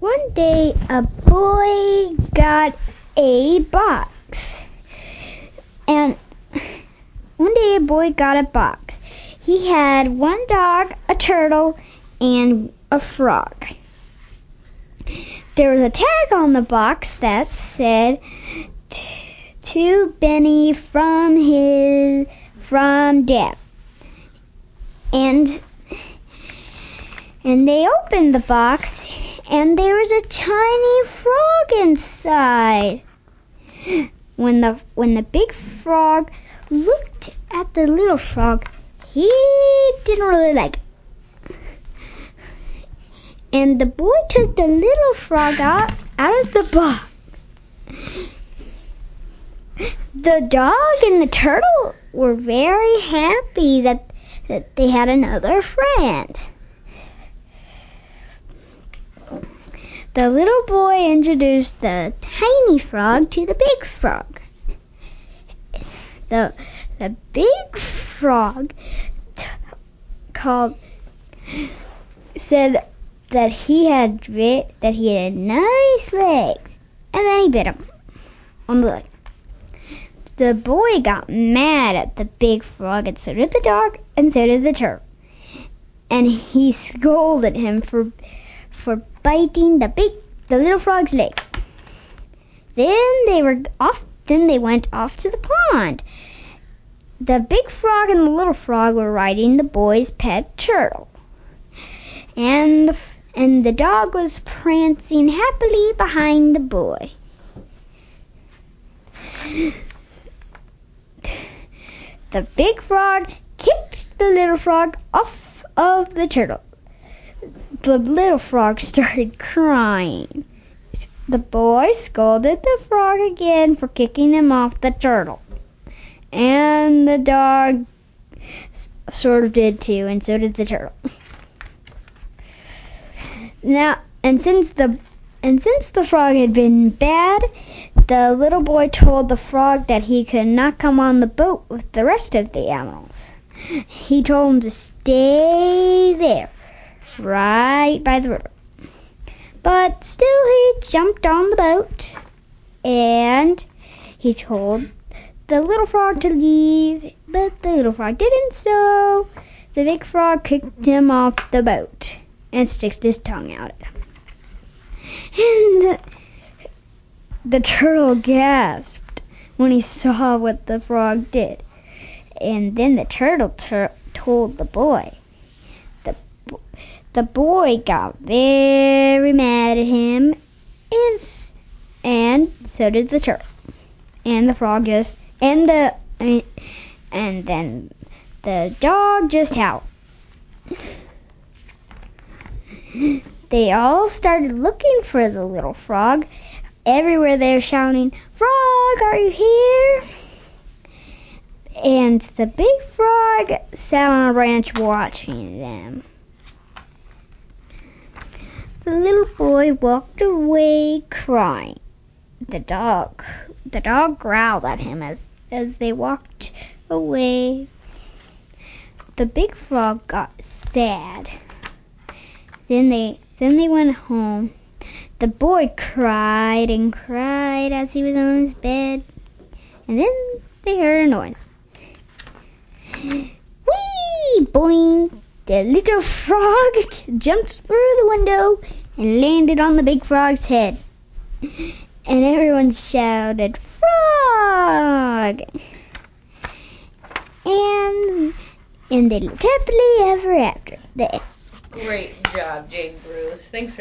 One day a boy got a box. And one day a boy got a box. He had one dog, a turtle, and a frog. There was a tag on the box that said, "To Benny from Dad." And they opened the box, and there was a tiny frog inside. When the big frog looked at the little frog, he didn't really like it. And the boy took the little frog out of the box. The dog and the turtle were very happy that they had another friend. The little boy introduced the tiny frog to the big frog. The big frog said that he had nice legs, and then he bit him on the leg. The boy got mad at the big frog, and so did the dog, and so did the turtle. And he scolded him for biting the little frog's leg. Then they went off to the pond. The big frog and the little frog were riding the boy's pet turtle. And the dog was prancing happily behind the boy. The big frog kicked the little frog off of the turtle. The little frog started crying. The boy scolded the frog again for kicking him off the turtle. And the dog sort of did too, and so did the turtle. Now, and since the frog had been bad, the little boy told the frog that he could not come on the boat with the rest of the animals. He told him to stay there, right by the river. But still he jumped on the boat, and he told the little frog to leave, but the little frog didn't, so the big frog kicked him off the boat and stuck his tongue out at him. And the turtle gasped when he saw what the frog did. And then the turtle told the boy. The boy got very mad at him, and so did the turtle. And the frog and then the dog just howled. They all started looking for the little frog. Everywhere they were shouting, "Frog, are you here?" And the big frog sat on a branch watching them. The little boy walked away crying. The dog growled at him as they walked away. The big frog got sad. Then they went home. The boy cried and cried as he was on his bed. And then they heard a noise. Whee! Boing! The little frog jumped through the window and landed on the big frog's head. And everyone shouted, "Frog!" And they lived happily ever after. Great job, Jane Bruce. Thanks for